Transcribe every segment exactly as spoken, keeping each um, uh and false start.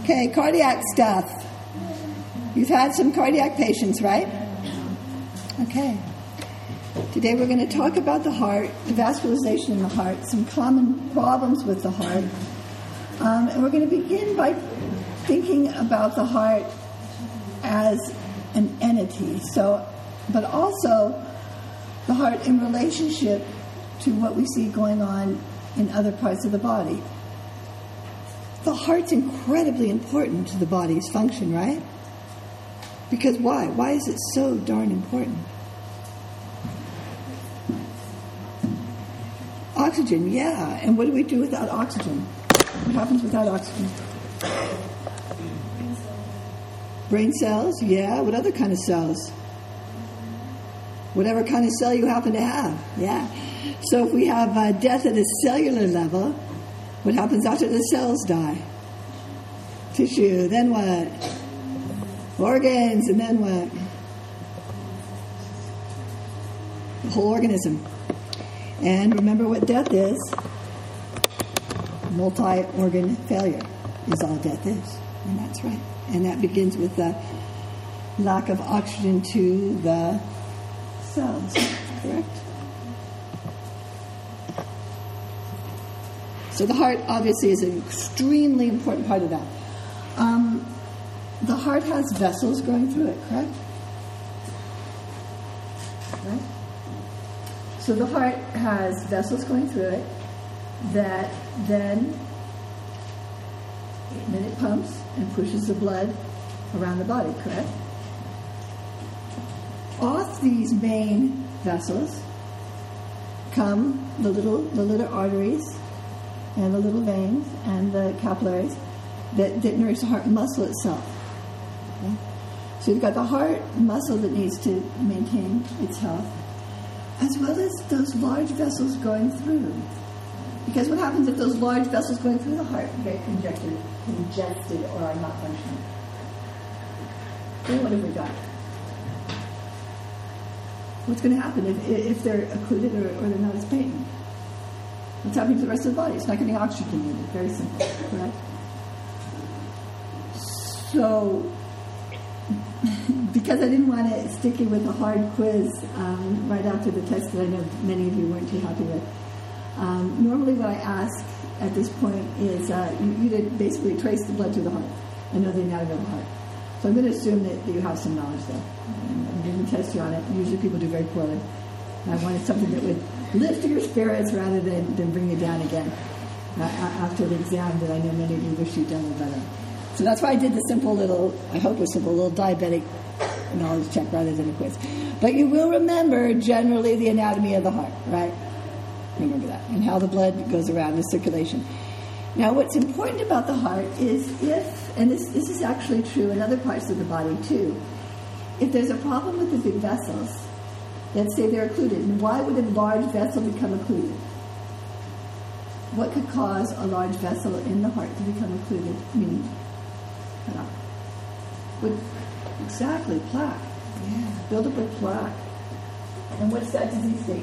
Okay, cardiac stuff. You've had some cardiac patients, right? Okay. Today we're going to talk about the heart, the vascularization in the heart, some common problems with the heart. Um, and we're going to begin by thinking about the heart as an entity. So, but also the heart in relationship to what we see going on in other parts of the body. The heart's incredibly important to the body's function, right? Because why? Why is it so darn important? Oxygen, yeah. And what do we do without oxygen? What happens without oxygen? Brain cells, yeah. What other kind of cells? Whatever kind of cell you happen to have, yeah. So if we have uh, death at a cellular level, what happens after the cells die? Tissue, then what? Organs, and then what? The whole organism. And remember what death is. Multi-organ failure is all death is. And that's right. And that begins with the lack of oxygen to the cells. Correct? So the heart obviously is an extremely important part of that. Um, the heart has vessels going through it, correct? Right? So the heart has vessels going through it that then, then it pumps and pushes the blood around the body, correct? Off these main vessels come the little the little arteries and the little veins and the capillaries that, that nourish the heart muscle itself. Okay? So you've got the heart muscle that needs to maintain its health, as well as those large vessels going through. Because what happens if those large vessels going through the heart get congested, congested or are not functioning? Then what have we got? What's going to happen if, if they're occluded or, or they're not as patent? What's happening to the rest of the body? It's not getting oxygenated. Very simple, correct? So, because I didn't want to stick you with a hard quiz um, right after the test that I know many of you weren't too happy with, um, normally what I ask at this point is uh, you, you to basically trace the blood to the heart and know the anatomy of the heart. So I'm going to assume that, that you have some knowledge there. I'm going to test you on it. Usually people do very poorly. And I wanted something that would lift your spirits rather than, than bring you down again uh, after the exam that I know many of you wish you'd done better. So that's why I did the simple little, I hope a simple little diabetic knowledge check rather than a quiz. But you will remember generally the anatomy of the heart, right? Remember that. And how the blood goes around, the circulation. Now, what's important about the heart is if, and this, this is actually true in other parts of the body too, if there's a problem with the big vessels, let's say they're occluded, and why would a large vessel become occluded? What could cause a large vessel in the heart to become occluded? Meaning, cut off. What, exactly, plaque. Yeah, buildup of plaque. And what's that disease state?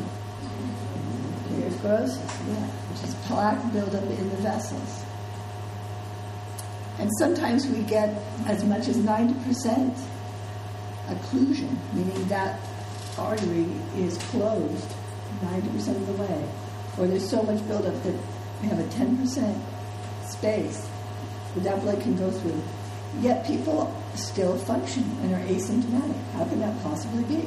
Meniere's yeah, which is plaque buildup in the vessels. And sometimes we get as much as ninety percent occlusion, meaning that artery is closed ninety percent of the way. Or there's so much buildup that we have a ten percent space that that blood can go through. Yet people still function and are asymptomatic. How can that possibly be?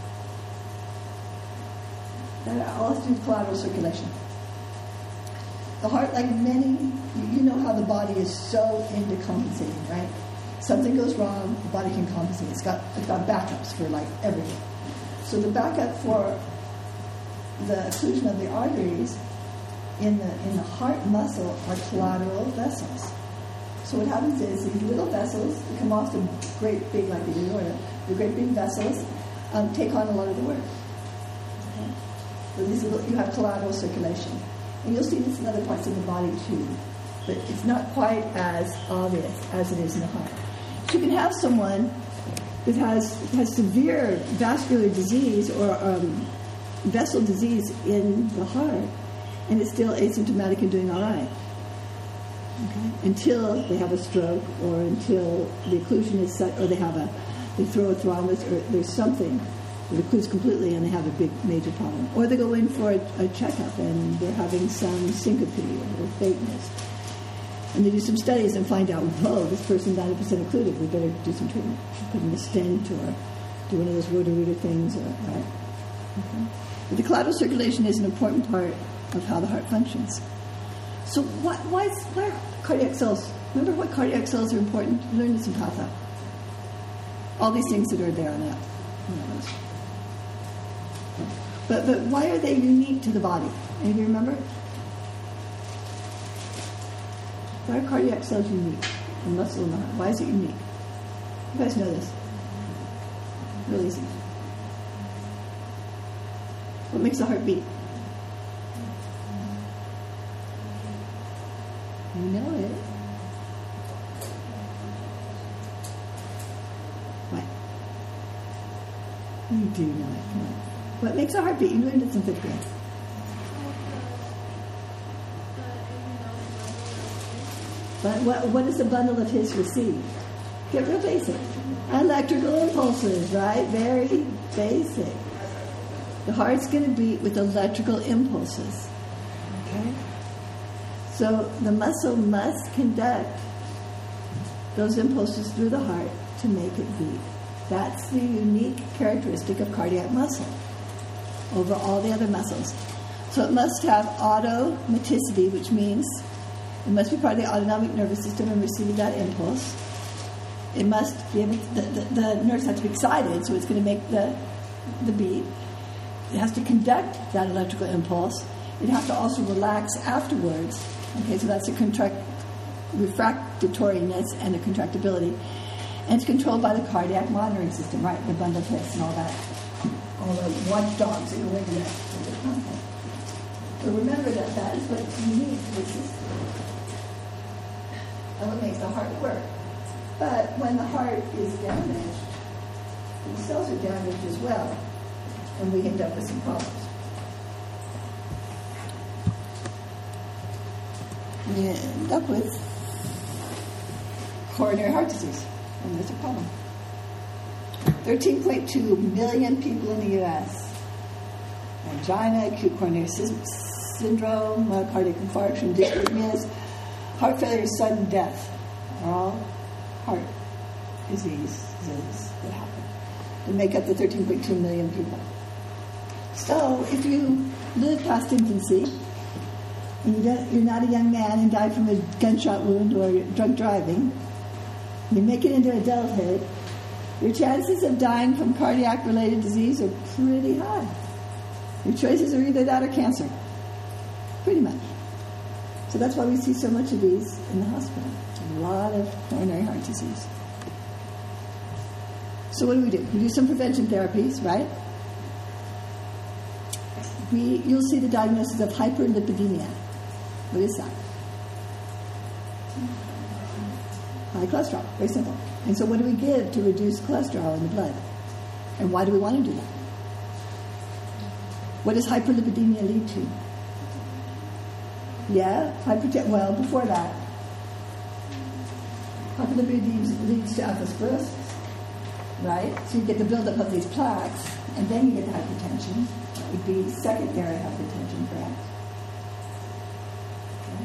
That all has to do with collateral circulation. The heart, like many, you know how the body is so into compensating, right? Something goes wrong, the body can compensate. It's got it's got backups for like everything. So the backup for the occlusion of the arteries in the in the heart muscle are collateral vessels. So what happens is these little vessels that come off the great big, like the aorta, the great big vessels um, take on a lot of the work. Okay? So these little, you have collateral circulation. And you'll see this in other parts of the body too. But it's not quite as obvious as it is in the heart. So you can have someone that has, has severe vascular disease or um, vessel disease in the heart, and is still asymptomatic and doing all right. Okay? Until they have a stroke, or until the occlusion is set, or they have a, they throw a thrombus, or there's something that occludes completely and they have a big major problem. Or they go in for a, a checkup and they're having some syncope or faintness. And they do some studies and find out, whoa, this person's ninety percent occluded, we better do some treatment. Put in a stent or do one of those roto-rooter things. Or, right? Okay. But the collateral circulation is an important part of how the heart functions. So why, why, is, why are cardiac cells, remember what cardiac cells are important? You learned this in Patha. All these things that are there on that. But, but why are they unique to the body? Anybody remember? Why are cardiac cells unique? And muscle in the heart. Why is it unique? You guys know this. Real easy. What makes the heart beat? You know it. What? You do know it. Come on. What makes a heart beat? You learned it in fifth grade. But what, what does the bundle of his receive? Get real basic. Electrical impulses, right? Very basic. The heart's going to beat with electrical impulses. Okay? So the muscle must conduct those impulses through the heart to make it beat. That's the unique characteristic of cardiac muscle over all the other muscles. So it must have automaticity, which means it must be part of the autonomic nervous system and receive that impulse. It must be able to, the, the, the nerves have to be excited, so it's going to make the, the beat. It has to conduct that electrical impulse. It has to also relax afterwards. Okay, so that's a contract, refractoriness and a contractibility. And it's controlled by the cardiac monitoring system, right? The bundle tests and all that. All the watchdogs that go into that. So remember that that is what's unique to the system. And what makes the heart work. But when the heart is damaged, the cells are damaged as well, and we end up with some problems. We end up with coronary heart disease, and there's a problem. thirteen point two million people in the U S Angina, acute coronary sy- syndrome, myocardial infarction, dysrhythmias, heart failure, sudden death are all heart diseases that happen. They make up the thirteen point two million people. So if you live past infancy, and you're not a young man and die from a gunshot wound or drunk driving, you make it into adulthood, your chances of dying from cardiac-related disease are pretty high. Your choices are either that or cancer. Pretty much. So that's why we see so much of these in the hospital. A lot of coronary heart disease. So what do we do? We do some prevention therapies, right? We, you'll see the diagnosis of hyperlipidemia. What is that? High cholesterol. Very simple. And so what do we give to reduce cholesterol in the blood? And why do we want to do that? What does hyperlipidemia lead to? Yeah, hypertension. Well, before that, hyperlipidemia leads to atherosclerosis, right? So you get the buildup of these plaques, and then you get the hypertension. That would be secondary hypertension, correct? Okay.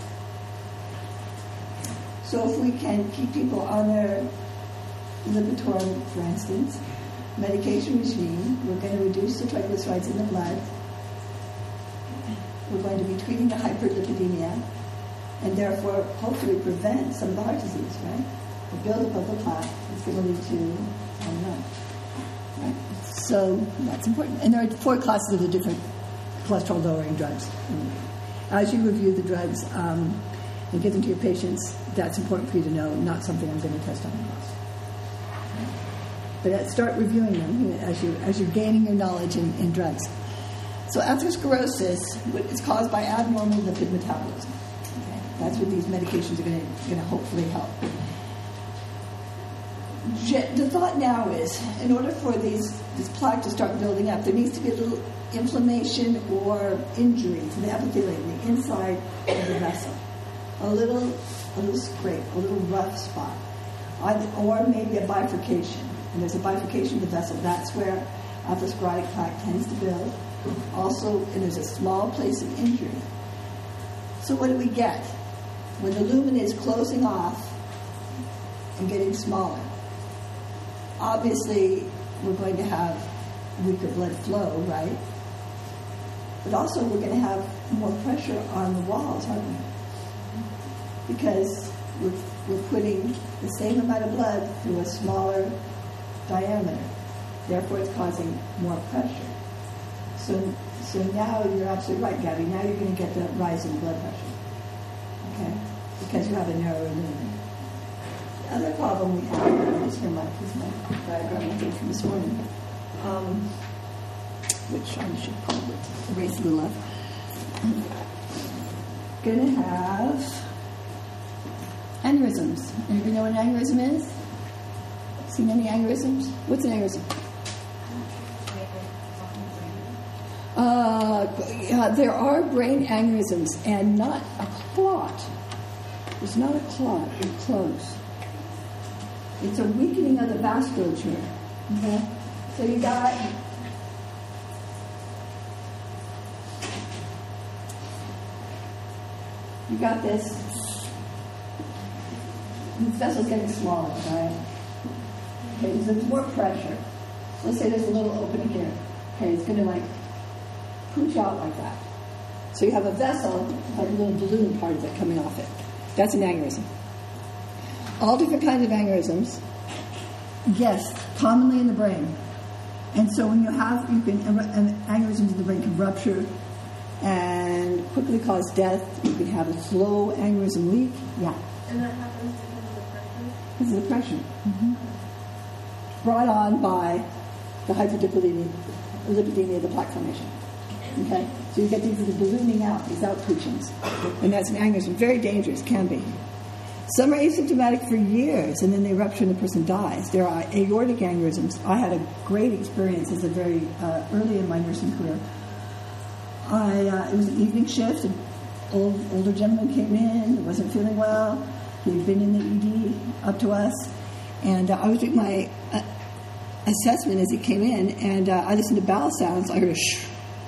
So if we can keep people on their Lipitor, for instance, medication regime, we're going to reduce the triglycerides in the blood. We're going to be treating the hyperlipidemia and therefore hopefully prevent some of the heart disease, right? The buildup of the plaque is going to lead to, I don't know, right? So that's important. And there are four classes of the different cholesterol-lowering drugs. As you review the drugs um, and give them to your patients, that's important for you to know, not something I'm going to test on the class. But start reviewing them you know, as, you, as you're gaining your knowledge in, in drugs. So atherosclerosis is caused by abnormal lipid metabolism. Okay? That's what these medications are going to hopefully help. The thought now is, in order for these this plaque to start building up, there needs to be a little inflammation or injury to the epithelium, the inside of the vessel. a little, a little scrape, a little rough spot, or maybe a bifurcation. And there's a bifurcation of the vessel. That's where atherosclerotic plaque tends to build. Also, and there's a small place of injury. So what do we get? When the lumen is closing off and getting smaller, obviously we're going to have weaker blood flow, right? But also we're going to have more pressure on the walls, aren't we? Because we're, we're putting the same amount of blood through a smaller diameter. Therefore, it's causing more pressure. So, so now you're absolutely right, Gabby. Now you're going to get the rise in blood pressure, okay? Because you have a narrower lumen. The other problem we have is here, my, is my diagram I think from this morning, um, which I should probably erase a little of. Going to have aneurysms. Anybody know what an aneurysm is? Seen any aneurysms? What's an aneurysm? Uh, yeah, there are brain aneurysms, and not a clot. It's not a clot. It's close. It's a weakening of the vasculature. Okay? So you got you got this. This vessel's getting smaller, right? Okay, so there's more pressure. Let's say there's a little opening here. Okay, it's going to like pooch out like that. So you have a vessel, like a little balloon part of it coming off it. That's an aneurysm. All different kinds of aneurysms. Yes, commonly in the brain. And so when you have, you can, aneurysms in the brain can rupture and quickly cause death. You can have a slow aneurysm leak. Yeah. And that happens because of the pressure? Because of the pressure. Mm-hmm. Brought on by the hyperlipidemia, lipidemia of the plaque formation. Okay? So you get these little ballooning out, these outpouchings. And that's an aneurysm. Very dangerous, can be. Some are asymptomatic for years, and then they rupture and the person dies. There are aortic aneurysms. I had a great experience as a very uh, early in my nursing career. I uh, it was an evening shift. An old, older gentleman came in. He wasn't feeling well. He'd been in the E D up to us. And uh, I was doing my uh, assessment as he came in, and uh, I listened to bowel sounds. I heard a shh.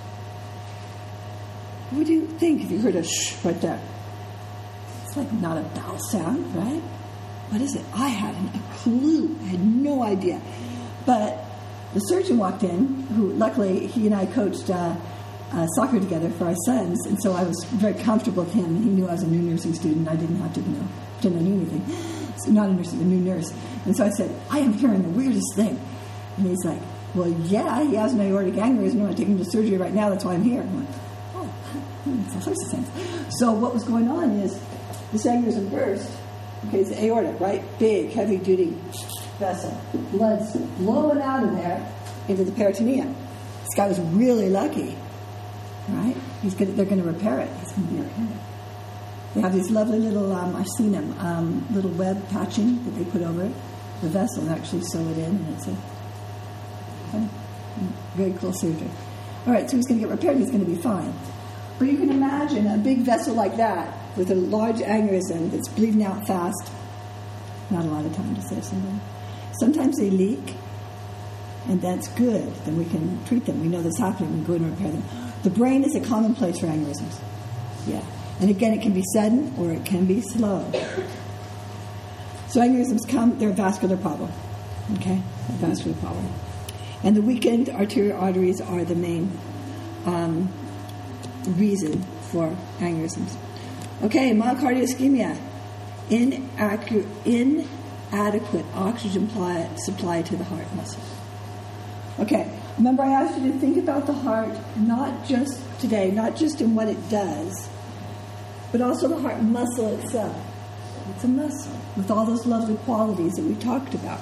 What do you think if you heard a shh right there? It's like not a bowel sound, right? What is it? I hadn't a clue. I had no idea. But the surgeon walked in, who luckily he and I coached uh, uh, soccer together for our sons, and so I was very comfortable with him, and he knew I was a new nursing student. I didn't have to, you know, pretend I knew anything. So not a nurse, a new nurse. And so I said, I am hearing the weirdest thing. And he's like, well, yeah, he has an aortic aneurysm. I'm going to take him to surgery right now. That's why I'm here. I'm like, oh, makes all sorts of sense. So what was going on is this aneurysm burst. Okay, it's aortic, right? Big, heavy-duty vessel. Blood's blowing out of there into the peritoneum. This guy was really lucky, right? He's gonna, they're going to repair it. He's going to be okay. They have these lovely little, um, I've seen them, um, little web patching that they put over it. The vessel and actually sew it in, and it's a okay, very cool surgery. All right, so he's going to get repaired. He's going to be fine. But you can imagine a big vessel like that with a large aneurysm that's bleeding out fast. Not a lot of time to save somebody. Sometimes they leak, and that's good. Then we can treat them. We know that's happening. We go in and repair them. The brain is a common place for aneurysms. Yeah. And again, it can be sudden or it can be slow. So aneurysms come, they're a vascular problem. Okay? A vascular problem. And the weakened arterial arteries are the main um, reason for aneurysms. Okay, myocardial ischemia. Inaccurate, inadequate oxygen pli- supply to the heart muscle. Okay, remember I asked you to think about the heart not just today, not just in what it does, but also the heart muscle itself. It's a muscle with all those lovely qualities that we talked about.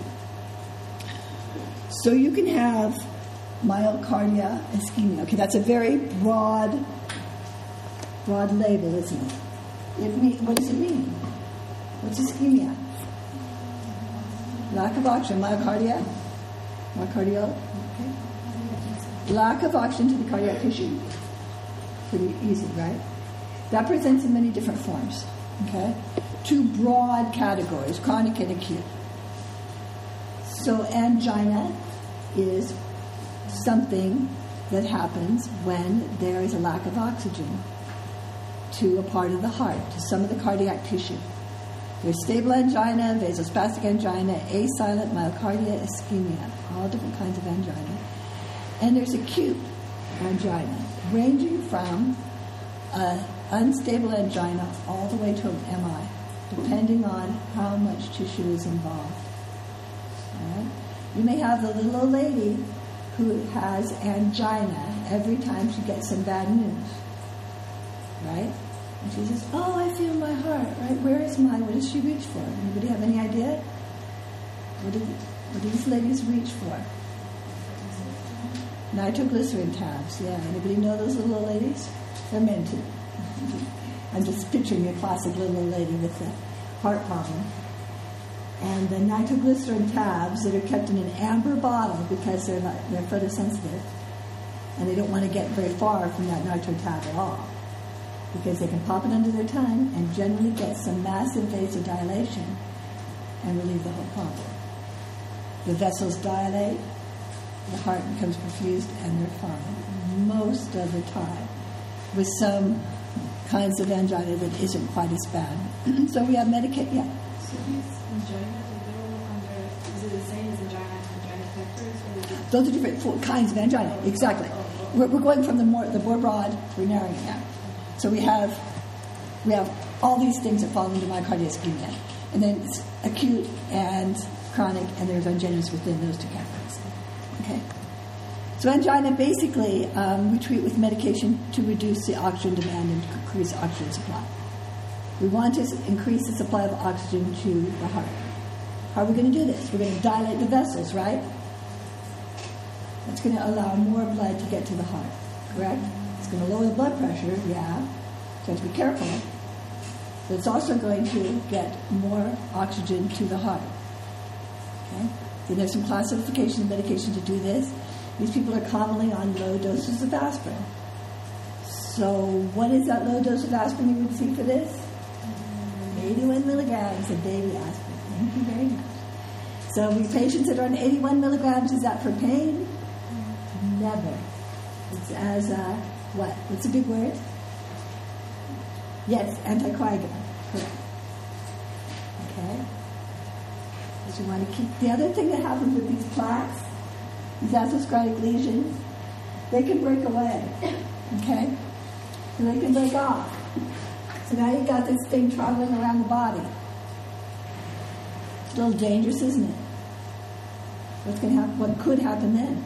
So you can have myocardial ischemia. Okay, that's a very broad, broad label, isn't it? It mean, what does it mean? What's ischemia? Lack of oxygen. Myocardia? Myocardial? Okay. Lack of oxygen to the cardiac tissue. Pretty easy, right? That presents in many different forms. Okay? Two broad categories, chronic and acute. So angina is something that happens when there is a lack of oxygen to a part of the heart, to some of the cardiac tissue. There's stable angina, vasospastic angina, asilent myocardia, ischemia, all different kinds of angina. And there's acute angina, ranging from an unstable angina all the way to an M I, depending on how much tissue is involved. All right? You may have the little old lady who has angina every time she gets some bad news, right? And she says, oh, I feel my heart, right? Where is mine? What does she reach for? Anybody have any idea? What do, what do these ladies reach for? Nitroglycerin tabs, yeah. Anybody know those little old ladies? They're meant to. I'm just picturing a classic little old lady with a heart problem. And the nitroglycerin tabs that are kept in an amber bottle because they're not, they're photosensitive, and they don't want to get very far from that nitro tab at all, because they can pop it under their tongue and generally get some massive vasodilation and relieve the whole problem. The vessels dilate, the heart becomes perfused, and they're fine most of the time, with some kinds of angina that isn't quite as bad. So we have medication. Yeah. So these angina, they go under, is it the same as angina and angina pectoris, or is it? Those are different full kinds of angina. Exactly. We're, we're going from the more the more broad, we're narrowing it down. So we have we have all these things that fall into myocardial ischemia, and then it's acute and chronic, and there's anginas within those two categories. Okay. So angina, basically, um, we treat with medication to reduce the oxygen demand and increase the oxygen supply. We want to increase the supply of oxygen to the heart. How are we going to do this? We're going to dilate the vessels, right? That's going to allow more blood to get to the heart, correct? It's going to lower the blood pressure, yeah. So you have to be careful. But it's also going to get more oxygen to the heart. Okay? Then there's some classification of medication to do this. These people are commonly on low doses of aspirin. So what is that low dose of aspirin you would see for this? eighty-one milligrams of baby aspirin. Thank you very much. So these patients that are on eighty-one milligrams, is that for pain? Never. It's as a, what? What's a big word? Yes, anticoagulant. Correct. Okay. Because you want to keep... The other thing that happens with these plaques, these atherosclerotic lesions, they can break away. Okay? So they can break off. So now you've got this thing traveling around the body. It's a little dangerous, isn't it? What's going to happen? What could happen then?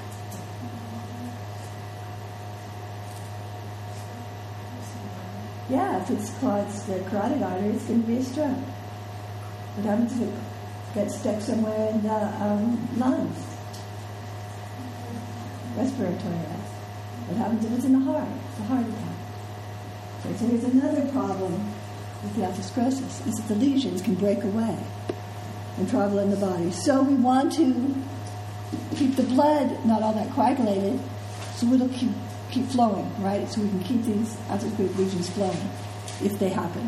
Yeah, if it's clots the carotid artery, it's going to be a stroke. What happens if it gets stuck somewhere in the um, lungs? Respiratory arrest. What happens if it's in the heart? It's a heart attack. Okay, so here's another problem with the atherosclerosis, is that the lesions can break away and travel in the body. So we want to keep the blood not all that coagulated, so it'll keep keep flowing, right? So we can keep these atherosclerotic lesions flowing if they happen.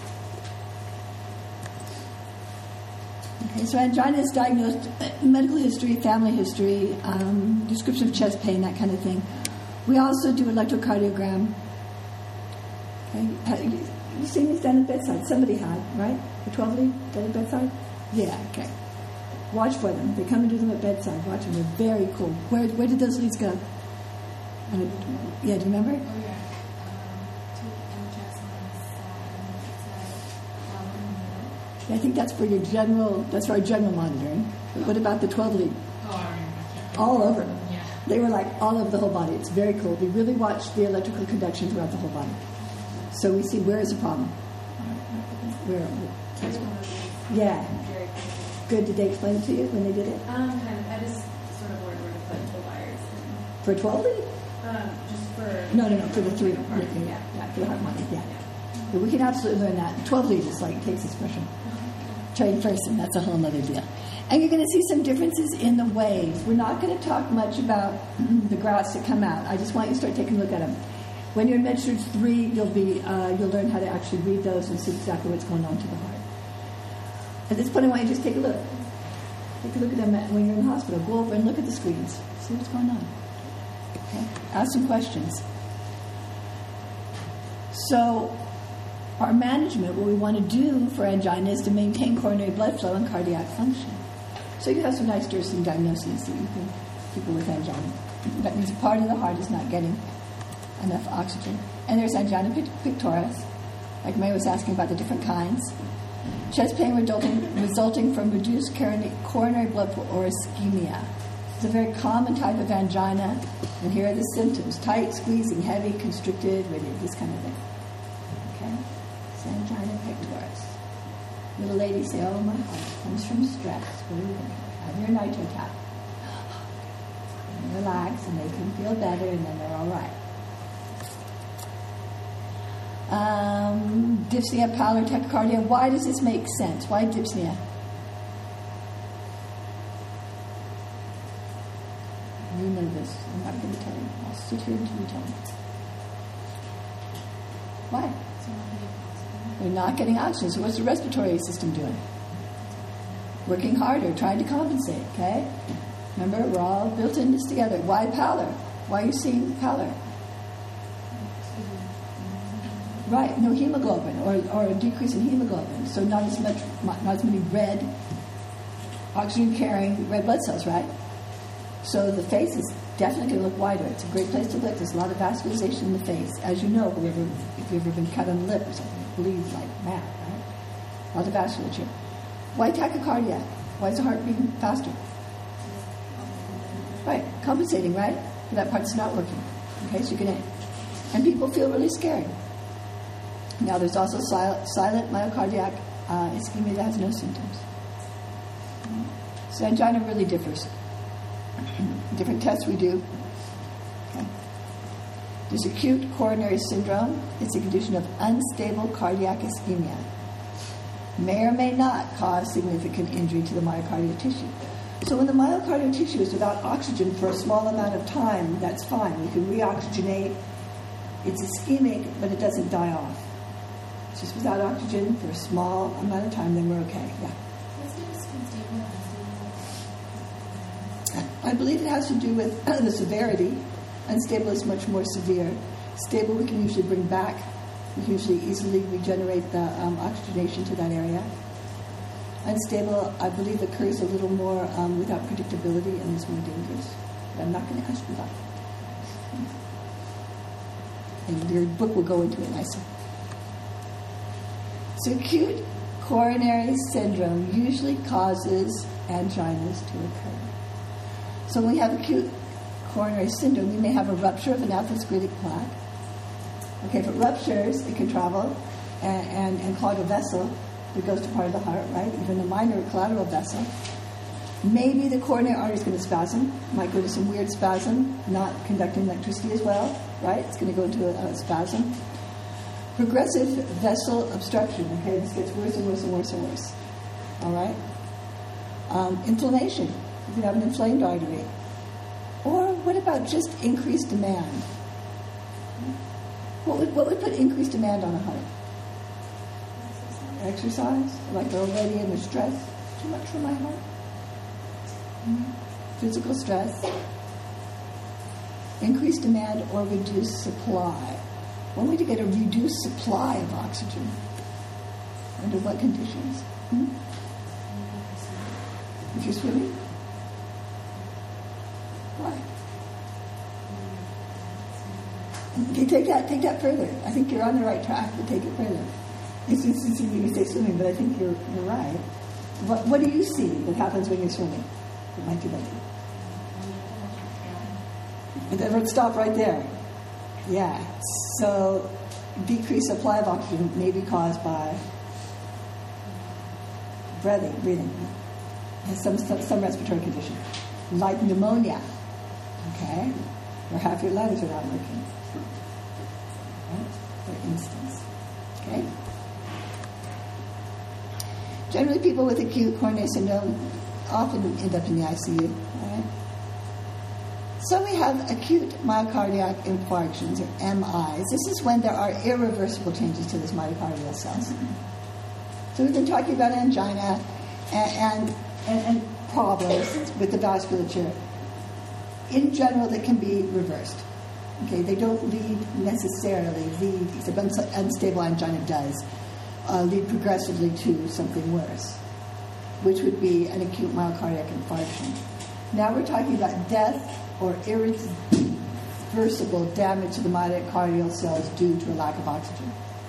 Okay, so angina is diagnosed, medical history, family history, um, description of chest pain, that kind of thing. We also do electrocardiogram. Okay, you seen these done at bedside? Somebody had, right? The twelve lead done at bedside? Yeah, okay. Watch for them. They come and do them at bedside. Watch them. They're very cool. Where where did those leads go? And it, yeah, do you remember? Oh, yeah. Um, two M checks on the side, on the side, um, I think that's for your general, that's for our general monitoring. But what about the twelve lead? oh, I remember. All over. Yeah. They were like all over the whole body. It's very cool. We really watch the electrical conduction throughout the whole body. So we see where is the problem. Where? Here's one of these. Yeah. Very cool. Good. Did they explain it to you when they did it? Um, kind of. I just sort of learned where to put the wires in. For twelve lead? Um, just for... No, no, no. For the three. the heart, Yeah, yeah. yeah, for the heart monitor. Yeah. But we can absolutely learn that. twelve lead is like takes a special trained person. That's a whole other deal. And you're going to see some differences in the waves. We're not going to talk much about the grafts that come out. I just want you to start taking a look at them. When you're in Med-Surg three, you'll be uh, you'll learn how to actually read those and see exactly what's going on to the heart. At this point, I want you to just take a look. Take a look at them when you're in the hospital. Go over and look at the screens. See what's going on. Okay? Ask some questions. So, our management, what we want to do for angina is to maintain coronary blood flow and cardiac function. So you have some nice interesting diagnoses that you can people with angina. That means a part of the heart is not getting enough oxygen. And there's angina pectoris, like May was asking about the different kinds. Chest pain resulting, resulting from reduced coronary blood flow or ischemia. It's a very common type of angina, and here are the symptoms: tight, squeezing, heavy, constricted, rigid, this kind of thing. Okay? It's angina pectoris. Little lady say, oh, my heart comes from stress. What are you doing? Have your nitro tap. And relax, and they can feel better, and then they're all right. Um, dyspnea, pallor, tachycardia. Why does this make sense? Why dyspnea? You know this. I'm not going to tell you. I'll sit here until you tell me. Why? We're not getting oxygen. So what's the respiratory system doing? Working harder, trying to compensate, okay? Remember, we're all built in this together. Why pallor? Why are you seeing pallor? Right, no hemoglobin, or, or a decrease in hemoglobin. So not as much, not as many red, oxygen-carrying red blood cells, right? So the face is definitely going to look wider. It's a great place to look. There's a lot of vascularization in the face. As you know, whoever, if you've ever been cut on the lip or something, it bleeds like mad, right? A lot of vasculature. Why tachycardia? Why is the heart beating faster? Right, compensating, right? That part's not working. Okay, so you're going to... And people feel really scared. Now, there's also sil- silent myocardiac uh, ischemia that has no symptoms. So angina really differs. Different tests we do. Okay. There's acute coronary syndrome. It's a condition of unstable cardiac ischemia. May or may not cause significant injury to the myocardial tissue. So when the myocardial tissue is without oxygen for a small amount of time, that's fine. We can reoxygenate. It's ischemic, but it doesn't die off. It's just without oxygen for a small amount of time, then we're okay. Yeah. What's the difference between stable and unstable? I believe it has to do with the severity. Unstable is much more severe. Stable we can usually bring back. We can usually easily regenerate the um, oxygenation to that area. Unstable, I believe, occurs a little more um, without predictability and is more dangerous. But I'm not going to ask you that. And your book will go into it nicely. So acute coronary syndrome usually causes anginas to occur. So when we have acute coronary syndrome, we may have a rupture of an atherosclerotic plaque. Okay, if it ruptures, it can travel and, and, and clog a vessel that goes to part of the heart, right? Even a minor collateral vessel. Maybe the coronary artery is going to spasm. Might go to some weird spasm, not conducting electricity as well, right? It's going to go into a, a spasm. Progressive vessel obstruction. Okay, this gets worse and worse and worse and worse. All right? Um, inflammation. You can have an inflamed artery. Or what about just increased demand? What would, what would put increased demand on a heart? Exercise? Like they're already under stress? Too much for my heart? Mm-hmm. Physical stress. Increased demand or reduced supply. When would you get a reduced supply of oxygen? Under what conditions? Hmm? If you're swimming? Why? Okay, take that, take that further. I think you're on the right track, but take it further. It's interesting when you say swimming, but I think you're you're right. What what do you see that happens when you're swimming? It might be like that. And then let's stop right there. Yeah. So decreased supply of oxygen may be caused by breathing, breathing, and some, some some respiratory condition, like pneumonia. Okay, where half your lungs are not working. Right? For instance. Okay. Generally, people with acute coronary syndrome often end up in the I C U. Right? So we have acute myocardial infarctions, or M Is. This is when there are irreversible changes to these myocardial cells. So we've been talking about angina and, and, and, and problems with the vasculature. In general, they can be reversed. Okay, they don't lead necessarily, lead, except unstable angina does, uh, lead progressively to something worse, which would be an acute myocardial infarction. Now we're talking about death or irreversible damage to the myocardial cells due to a lack of oxygen.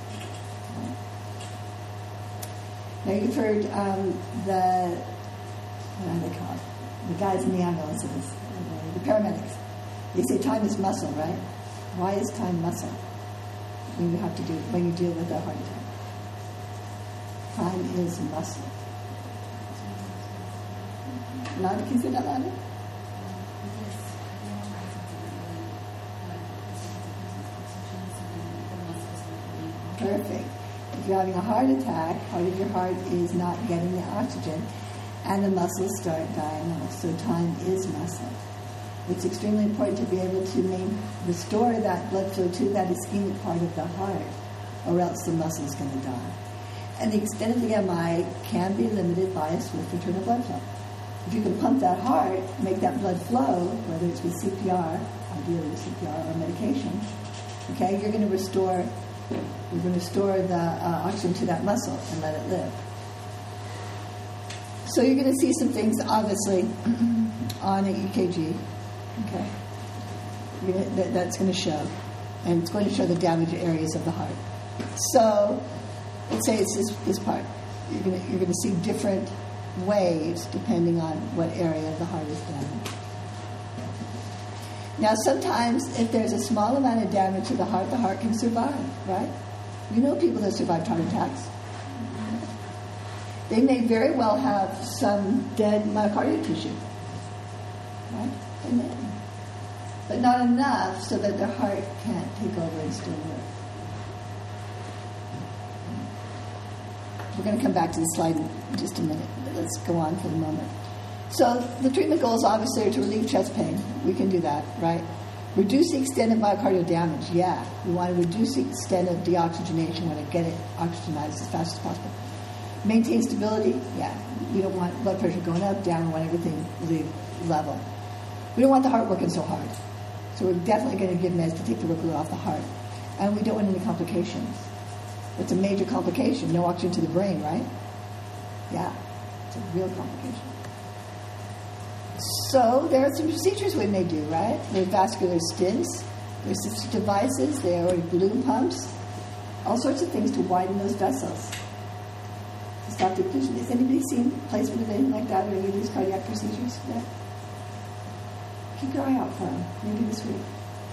Now you've heard um, the, what are they called? The guys in the ambulances, the paramedics. They say time is muscle, right? Why is time muscle when you have to do when you deal with a heart attack? Time is muscle. Louder, can you say that louder? Perfect. If you're having a heart attack, part of your heart is not getting the oxygen, and the muscles start dying off. So time is muscle. It's extremely important to be able to main, restore that blood flow to that ischemic part of the heart, or else the muscle is going to die. And the extent of the M I can be limited by a swift return of blood flow. If you can pump that heart, make that blood flow, whether it's with C P R, ideally with C P R or medication, okay, you're going to restore, you're going to restore the uh, oxygen to that muscle and let it live. So you're going to see some things, obviously, on an E K G. Okay, you're gonna, that, that's going to show, and it's going to show the damaged areas of the heart. So, let's say it's this, this part. You're going to, you're going to see different waves depending on what area of the heart is damaged. Now, sometimes if there's a small amount of damage to the heart, the heart can survive, right? You know people that survived heart attacks. They may very well have some dead myocardial tissue, right? They may. But not enough so that their heart can't take over and still work. We're going to come back to this slide in just a minute, but let's go on for the moment. So the treatment goals obviously are to relieve chest pain. We can do that, right? Reduce the extent of myocardial damage. Yeah, we want to reduce the extent of deoxygenation. We want to get it oxygenized as fast as possible. Maintain stability. Yeah, we don't want blood pressure going up, down. We want everything really level. We don't want the heart working so hard. So we're definitely going to give meds to take the workload off the heart. And we don't want any complications. It's a major complication. No oxygen to the brain, right? Yeah, it's a real complication. So there are some procedures we may do, right? There's vascular stents, there's assistive devices, there are balloon pumps, all sorts of things to widen those vessels. To stop the occlusion. Has anybody seen placement of anything like that or any of these cardiac procedures? Yeah. Keep your eye out for them, maybe this week.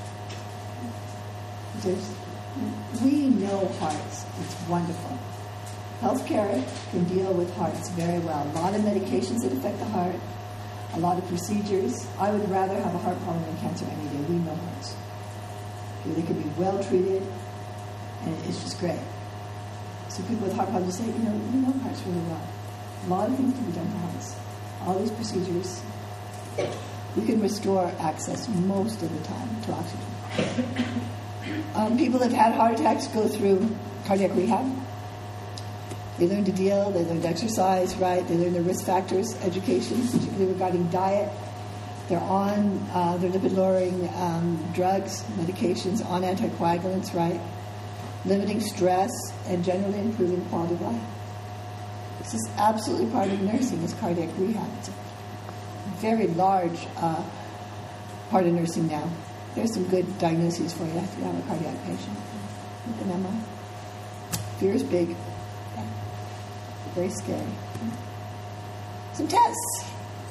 There's, we know hearts. It's wonderful. Healthcare can deal with hearts very well. A lot of medications that affect the heart, a lot of procedures. I would rather have a heart problem than cancer any day. We know hearts. Okay, they can be well treated, and it's just great. So people with heart problems say, you know, we know hearts really well. A lot of things can be done to hearts. All these procedures, we can restore access most of the time to oxygen. Um, people that have had heart attacks go through cardiac rehab. They learn to deal, they learn to exercise, right? They learn their risk factors, education, particularly regarding diet. They're on uh, their lipid-lowering um, drugs, medications, on anticoagulants, right? Limiting stress and generally improving quality of life. This is absolutely part of nursing, is cardiac rehab. It's a very large uh, part of nursing now. There's some good diagnoses for you if you have a cardiac patient with an M I. Fear is big. Yeah. Very scary. Some tests.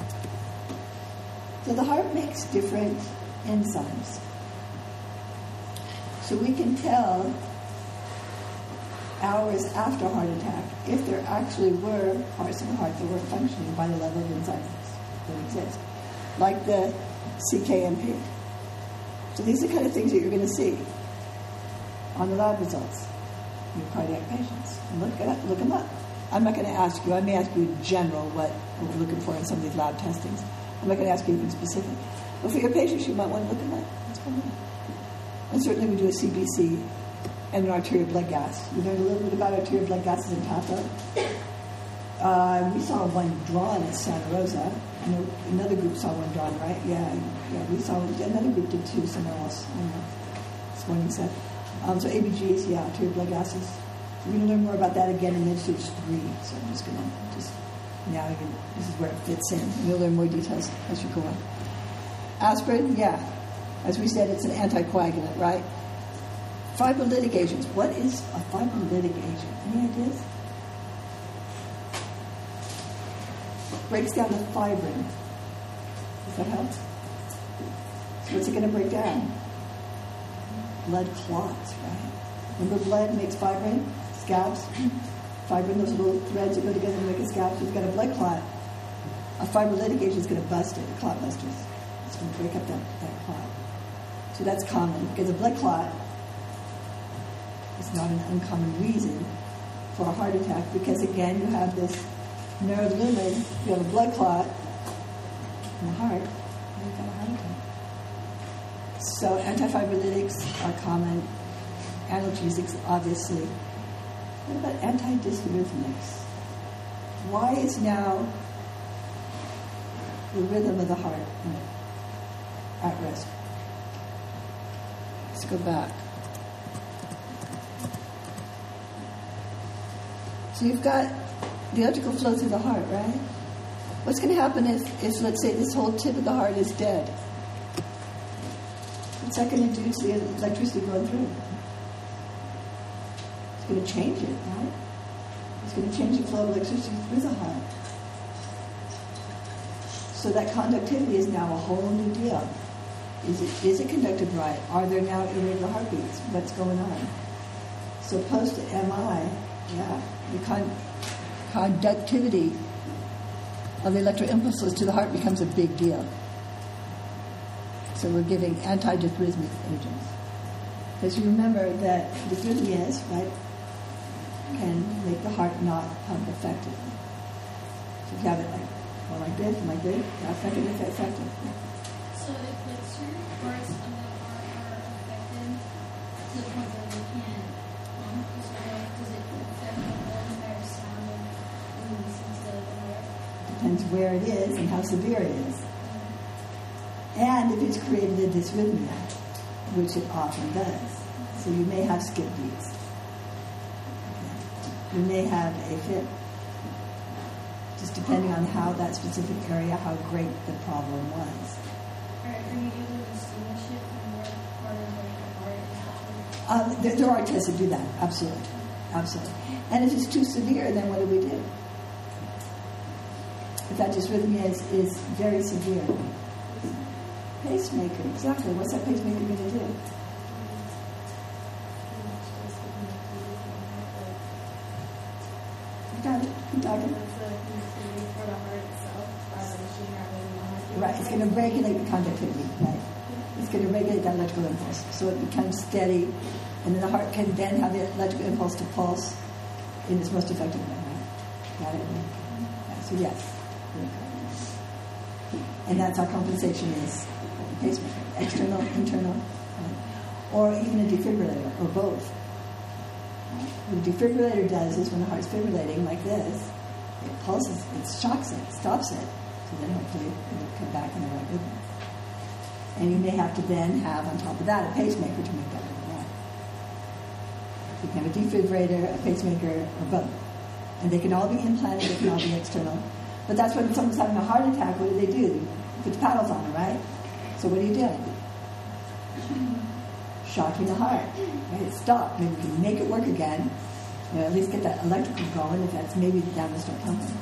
So the heart makes different enzymes. So we can tell hours after a heart attack if there actually were parts of the heart that were functioning by the level of enzymes that exist, like the C K M P. So these are the kind of things that you're going to see on the lab results in your cardiac patients. And look, it up, look them up. I'm not going to ask you, I may ask you in general what we're looking for in some of these lab testings. I'm not going to ask you anything specific. But for your patients, you might want to look at that. What's going on? And certainly we do a C B C and an arterial blood gas. We learned a little bit about arterial blood gases in TAPA. Uh, we saw one drawn at Santa Rosa. I know another group saw one drawn, right? Yeah, yeah. We saw one. Another group did too somewhere else. I don't know. This morning said. Um, so A B Gs, yeah, arterial blood gases. We're going to learn more about that again in Med-Stage three. So I'm just going to just now again, this is where it fits in. You'll learn more details as you go on. Aspirin, yeah. As we said, it's an anticoagulant, right? Fibrolytic agents. What is a fibrolytic agent? Any ideas? Breaks down the fibrin. Does that help? So what's it going to break down? Blood clots, right? Remember blood makes fibrin, scabs. Fibrin, those little threads that go together to make a scab. So you've got a blood clot. A fibrolytic agent is going to bust it, a clot buster. It's going to break up that, that clot. So that's common, because a blood clot is not an uncommon reason for a heart attack, because again, you have this nerve lumen, you have a blood clot in the heart, and you've got a heart attack. So antifibrolytics are common, analgesics, obviously. What about antidysrhythmics? Why is now the rhythm of the heart at risk? Let's go back. So you've got the electrical flow through the heart, right? What's going to happen if, if, let's say, this whole tip of the heart is dead? What's that going to do to the electricity going through? It's going to change it, right? It's going to change the flow of electricity through the heart. So that conductivity is now a whole new deal. Is it, is it conducted right? Are there now irregular heartbeats? What's going on? So post-M I, yeah, the con- conductivity of the electrical impulses to the heart becomes a big deal. So we're giving antidysrhythmic agents. Because you remember that dysrhythmias, right, can make the heart not pump effectively. So if you have it like, well, like this and like this, that's not going to be effective. So if like certain parts of the heart are affected to the point where they can't pump, so like, does it affect the whole entire sound of when you listen to the heart? Depends where it is and how severe it is. And if it's created a dysrhythmia, which it often does. So you may have skip beats. You may have a fib. Just depending on how that specific area, how great the problem was. Are, are you able to distinguish it from what part of the heart is actually? Um, there, there are tests that do that, absolutely. Absolutely. And if it's too severe, then what do we do? If that dysrhythmia is, is very severe. Pacemaker, exactly. What's that pacemaker going to do? You got it. Keep talking. Right, it's going to regulate the conductivity, right? It's going to regulate that electrical impulse. So it becomes steady, and then the heart can then have the electrical impulse to pulse in its most effective way, right? Got it? Yeah, so yes. And that's how compensation is. Pacemaker, external, internal, right? Or even a defibrillator, or both. What a defibrillator does is when the heart's fibrillating like this, it pulses, it shocks it, stops it, so then hopefully it'll come back in the right rhythm. And you may have to then have, on top of that, a pacemaker to make that rhythm right. You can have a defibrillator, a pacemaker, or both. And they can all be implanted, they can all be external. But that's when someone's having a heart attack, what do they do? You put the paddles on, right? So what are you doing? Shocking the heart. Right? It stopped. Maybe we can make it work again. You know, at least get that electrical going if that's maybe the dam will start pumping.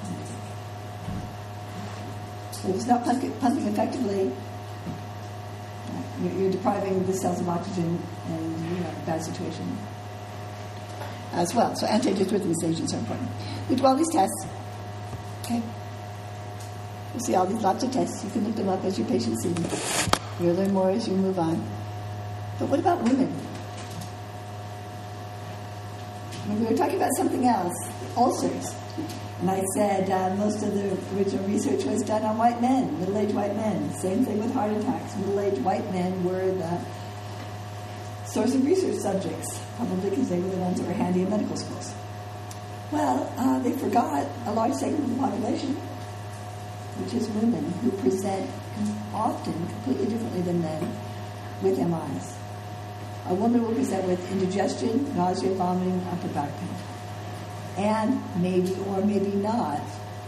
So if it's not pumping, pumping effectively, you're, you're depriving the cells of oxygen and you have a bad situation as well. So antidysrhythmic agents are important. We do all these tests. Okay. You see all these lots of tests. You can look them up as your patients see them. You'll learn more as you move on. But what about women? And we were talking about something else, ulcers. And I said uh, most of the original research was done on white men, middle-aged white men. Same thing with heart attacks. Middle-aged white men were the source of research subjects, probably because they were the ones that were handy in medical schools. Well, uh, they forgot a large segment of the population, which is women who present often completely differently than men with M Is. A woman will present with indigestion, nausea, vomiting, upper back pain. And maybe or maybe not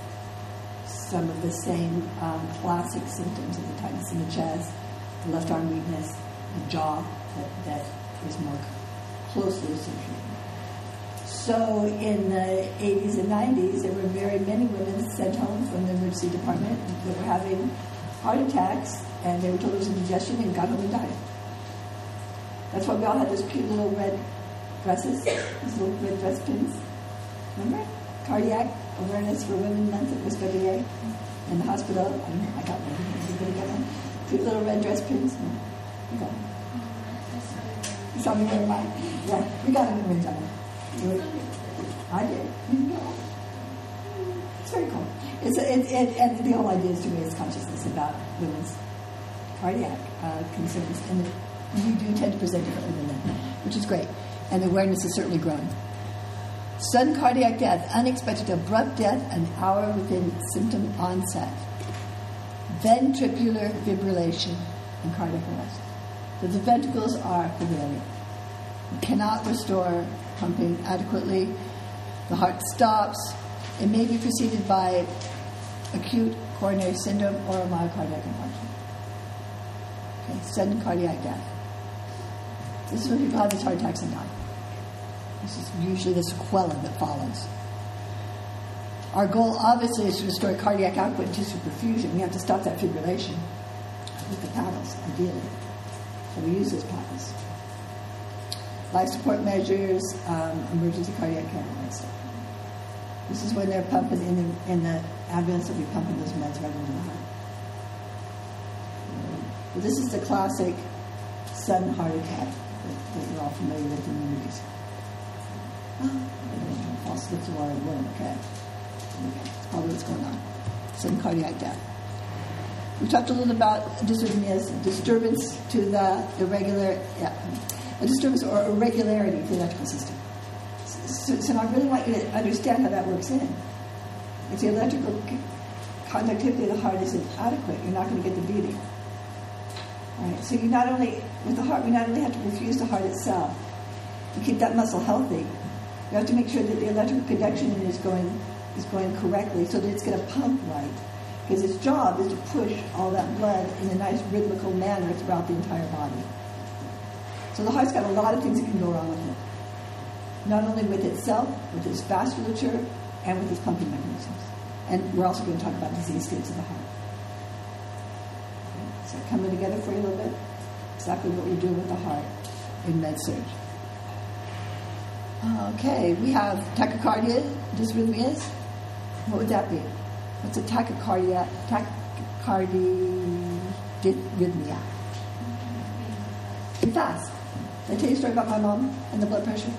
some of the same um, classic symptoms of the tightness in the chest, the left arm weakness, the jaw that, that is more closely associated. So in the eighties and nineties, there were very many women sent home from the emergency department that were having heart attacks, and they were told it was indigestion and got home and died. That's why we all had those cute little red dresses, those little red dress pins. Remember? Cardiac Awareness for Women Month, it was February, in the hospital. I don't know, I got one. Everybody got one? Cute little red dress pins. No. You got one. You saw me wearing mine? Yeah, we got them in Ringe on. I did. No. It's very cool. It's a, it, it, and the whole idea is to raise consciousness about women's cardiac uh, concerns. And we do tend to present differently than men, which is great. And the awareness is certainly growing. Sudden cardiac death, unexpected abrupt death an hour within symptom onset. Ventricular fibrillation and cardiac arrest. So the ventricles are fibrillating. You cannot restore pumping adequately. The heart stops. It may be preceded by acute coronary syndrome or a myocardial infarction. Okay, sudden cardiac death. This is when people have these heart attacks and die. This is usually the sequela that follows. Our goal, obviously, is to restore cardiac output and tissue perfusion. We have to stop that fibrillation with the paddles, ideally. So we use those paddles. Life support measures, um, emergency cardiac care, and that stuff. This is when they're pumping in the, in the ambulance, they'll be pumping those meds right into the heart. But this is the classic sudden heart attack that, that you're all familiar with in the movies. Oh, false slip to water womb, okay. Okay, that's probably what's going on. Sudden cardiac death. We talked a little about dysrhythmias, disturbance to the irregular, yeah, a disturbance or irregularity to the electrical system. So, so I really want you to understand how that works in. If the electrical conductivity of the heart isn't adequate, you're not going to get the beating. All right, so you not only, with the heart, we not only have to perfuse the heart itself to keep that muscle healthy, you have to make sure that the electrical conduction is going is going correctly so that it's going to pump right. Because its job is to push all that blood in a nice rhythmical manner throughout the entire body. So the heart's got a lot of things that can go wrong with it. Not only with itself, with its vasculature, and with its pumping mechanisms. And we're also going to talk about disease states of the heart. Okay, is that coming together for you a little bit? Exactly what we're doing with the heart in med-surg. Okay, we have tachycardia, dysrhythmias. What would that be? What's a tachycardia? Tachycardia. Too fast. Did I tell you a story about my mom and the blood pressure?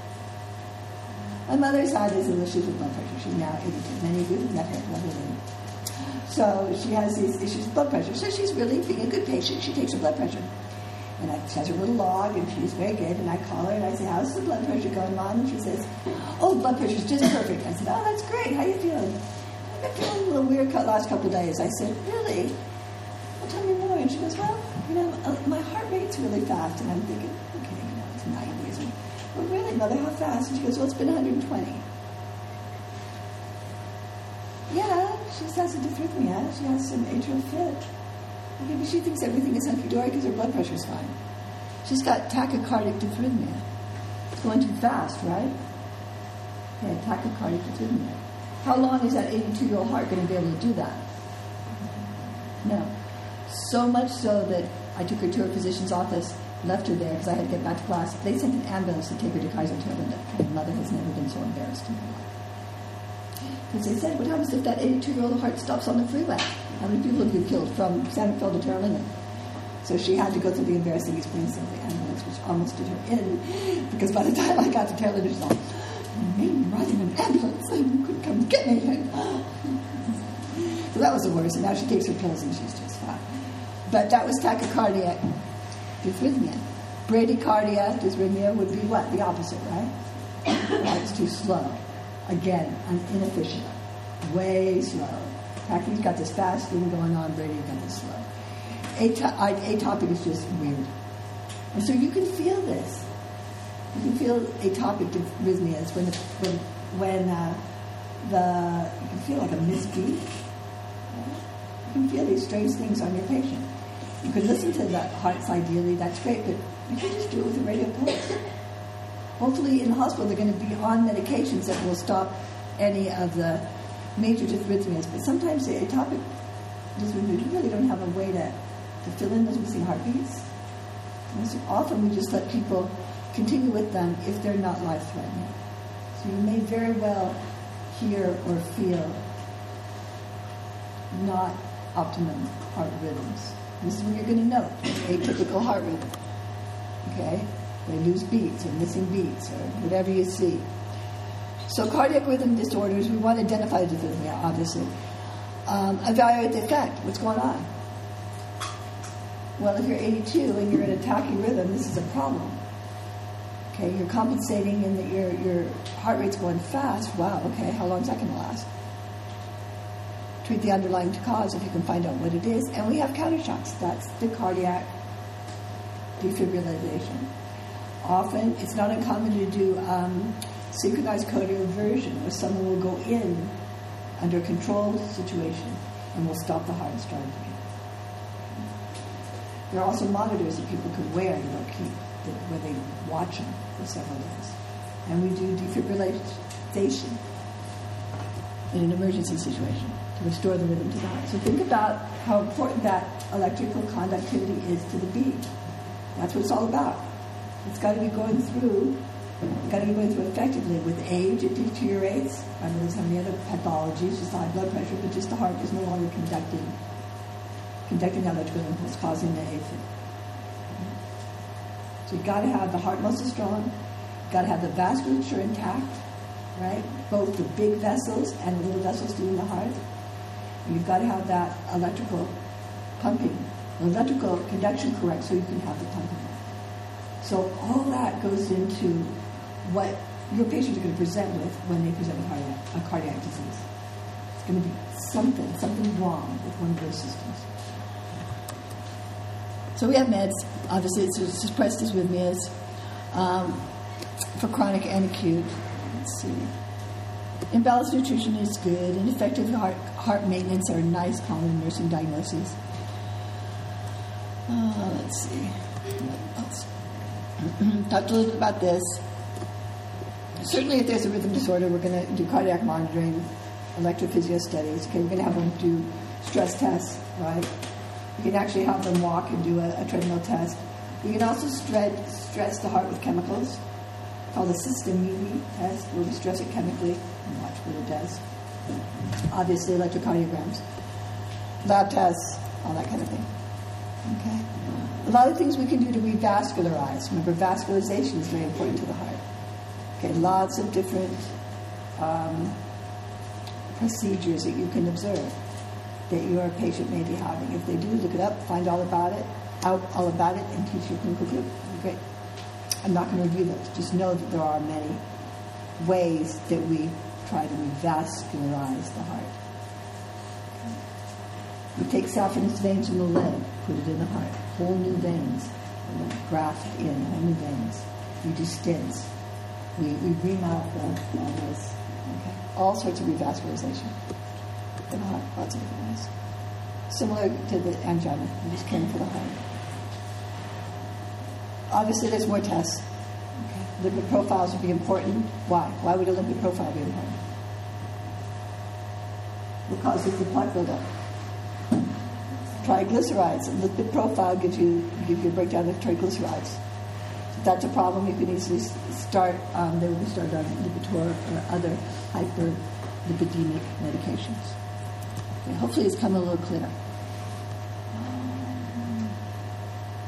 My mother's had these issues with blood pressure. She's now eighty-two. Many of you have met her, lovely lady. So she has these issues with blood pressure. So she's really being a good patient. She takes her blood pressure. And I, she has her little log, and she's very good. And I call her, and I say, how's the blood pressure going, Mom? And she says, oh, blood pressure's just perfect. I said, oh, that's great. How are you feeling? I've been feeling a little weird the last couple of days. I said, really? Well, tell me more. And she goes, well, you know, my heart rate's really fast. And I'm thinking, okay, you know, it's nineties. And, well, really, Mother, how fast? And she goes, well, it's been one hundred twenty. Yeah, she has a dysrhythmia. She has some atrial fib. Okay, but she thinks everything is hunky-dory because her blood pressure's fine. She's got tachycardic dysrhythmia. It's going too fast, right? Okay, tachycardic dysrhythmia. How long is that eighty-two-year-old heart going to be able to do that? No. So much so that I took her to her physician's office, left her there because I had to get back to class. They sent an ambulance to take her to Kaiser Chieftain. My mother has never been so embarrassed in her life. Because they said, what happens if that eighty-two-year-old heart stops on the freeway? How many people have been killed from Santa Fe to Terralina? So she had to go through the embarrassing experience of the ambulance, which almost did her in, because by the time I got to Terralina, she was all, I'm riding an ambulance, and you could come get me. So that was the worst, and now she takes her pills and she's just fine. But that was tachycardia dysrhythmia. Bradycardia dysrhythmia would be what? The opposite, right? That's too slow. Again, I'm inefficient. Way slow. Tachy's got this fast thing going on, Brady's got this slow. Ato- atopic is just weird. And so you can feel this. You can feel atopic dysrhythmias when when when uh, the you can feel like a misbeat. You can feel these strange things on your patient. You could listen to the hearts ideally, that's great, but you can just do it with a radio pulse. Hopefully in the hospital they're going to be on medications that will stop any of the major dysrhythmias, but sometimes the atopic dysrhythmias, you really don't have a way to, to fill in those missing heartbeats. And so often we just let people continue with them if they're not life-threatening. So you may very well hear or feel not optimum heart rhythms. This is when you're going to know atypical heart rhythm. Okay? They lose beats or missing beats or whatever you see. So cardiac rhythm disorders, we want to identify the dysrhythmia, obviously. Um, evaluate the effect. What's going on? Well, if you're eighty-two and you're in a tachyrhythm, this is a problem. Okay, you're compensating in that your your heart rate's going fast. Wow, okay, how long is that going to last? Treat the underlying cause if you can find out what it is. And we have counter shocks. That's the cardiac defibrillation. Often, it's not uncommon to do um, synchronized coda inversion, where someone will go in under a controlled situation and will stop the heart and start it again. There are also monitors that people could wear that will keep, that, where they watch them for several days. And we do defibrillation in an emergency situation to restore the rhythm to the heart. So think about how important that electrical conductivity is to the beat. That's what it's all about. It's got to be going through, it's got to be going through effectively. With age, it deteriorates. I mean, there's so many other pathologies, just high blood pressure, but just the heart is no longer conducting, conducting that electrical impulse, causing the AFib. So you've got to have the heart muscle strong, you've got to have the vasculature intact, right? Both the big vessels and the little vessels doing the heart. And you've got to have that electrical pumping, electrical conduction correct so you can have the pumping. So all that goes into what your patients are going to present with when they present with cardiac, a cardiac disease. It's going to be something, something wrong with one of those systems. So we have meds, obviously it's suppressed dysrhythmias um, for chronic and acute. Let's see. Imbalanced nutrition is good, and effective heart, heart maintenance are nice common nursing diagnoses. Uh, let's see. What else? Talked a little bit about this. Certainly if there's a rhythm disorder, we're going to do cardiac monitoring, electrophysio studies. Okay, we're going to have them do stress tests, right? You can actually have them walk and do a, a treadmill test. You can also stress, stress the heart with chemicals, called a system test, where we stress it chemically and watch what it does. Obviously, electrocardiograms, lab tests, all that kind of thing. Okay. A lot of things we can do to revascularize. Remember, vascularization is very important to the heart. Okay, lots of different um, procedures that you can observe that your patient may be having. If they do, look it up, find all about it, out all about it, and teach your clinical group. Great. I'm not going to review those. Just know that there are many ways that we try to revascularize the heart. We take saphenous veins from the leg, put it in the heart. Whole new veins, graft in, whole new veins. We do stents. We, we bring out the, all this. Okay. All sorts of revascularization in the heart, lots of different ways. Similar to the angina, we just came for the heart. Obviously, there's more tests. Okay. Lipid profiles would be important. Why? Why would a lipid profile be important? Because of the plaque buildup. Triglycerides. A lipid profile gives you gives you a breakdown of triglycerides. If that's a problem, you can easily start. Um, they will be started on Lipitor or other hyperlipidemic medications. Okay, hopefully, it's come a little clearer.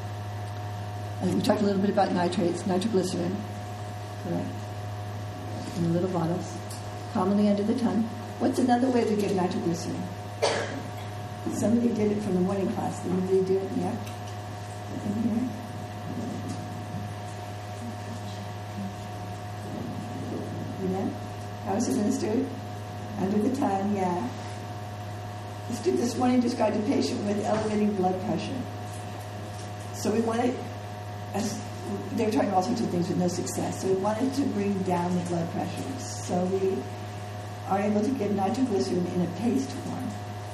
Uh, we talked a little bit about nitrates, nitroglycerin, correct? in the little bottles, commonly under the tongue. What's another way we give nitroglycerin? Somebody did it from the morning class. Did anybody do it? Yeah? In here? You know? How is it administered? Under the tongue, yeah. The student this morning described a patient with elevating blood pressure. So we wanted, as they were trying all sorts of things with no success, so we wanted to bring down the blood pressure. So we are able to give nitroglycerin in a paste form.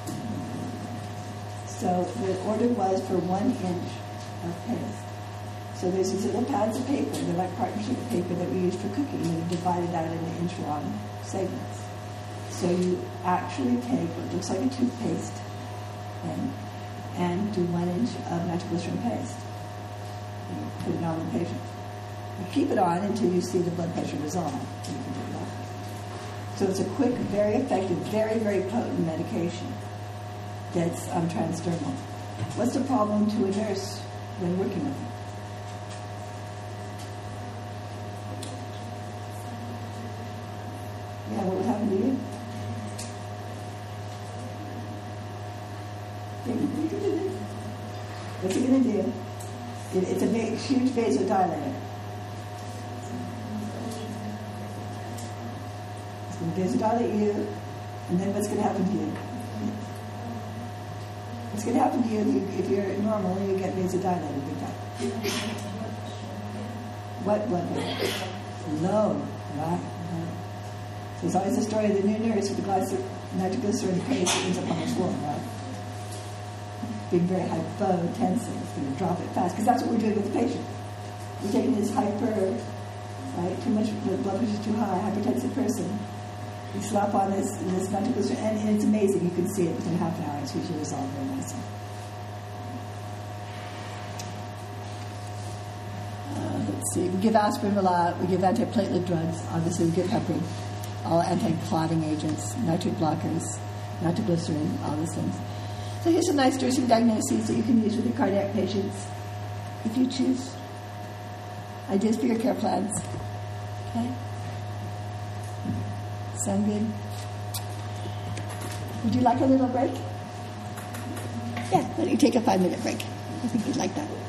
So the order was for one inch of paste. So there's these little pads of paper, they're like partnership paper that we use for cooking, and we divide it out into inch long segments. So you actually take what looks like a toothpaste and, and do one inch of nitroglycerin paste. You put it on the patient. You keep it on until you see the blood pressure resolve. You can do that. So it's a quick, very effective, very, very potent medication that's um, transdermal. What's the problem to a nurse when working with it? Yeah, what would happen to you? What's it going to do? It, it's a big, huge vasodilator. It's going to vasodilate you, and then what's going to happen to you? What's going to happen to you if, you, if you're normal and you get vasodilated big time? What blood pressure? Low, right? Low. So there's always the story of the new nurse with a glass of nitroglycerin paste that ends up on the floor, right? Being very hypotensive, it's going to drop it fast, because that's what we're doing with the patient. We're taking this hyper, right, too much, the blood pressure is too high, hypertensive person. You slap on this, this nitroglycerin, and, and it's amazing. You can see it within half an hour. It's usually resolved very nicely. Uh, let's see. We give aspirin a lot. We give antiplatelet drugs. Obviously, we give heparin. All anti-clotting agents, nitric blockers, nitroglycerin, all those things. So here's some nice nursing diagnoses that you can use with your cardiac patients, if you choose. Ideas for your care plans. Okay? Sound good? Would you like a little break? Yeah, let me take a five-minute break. I think you'd like that.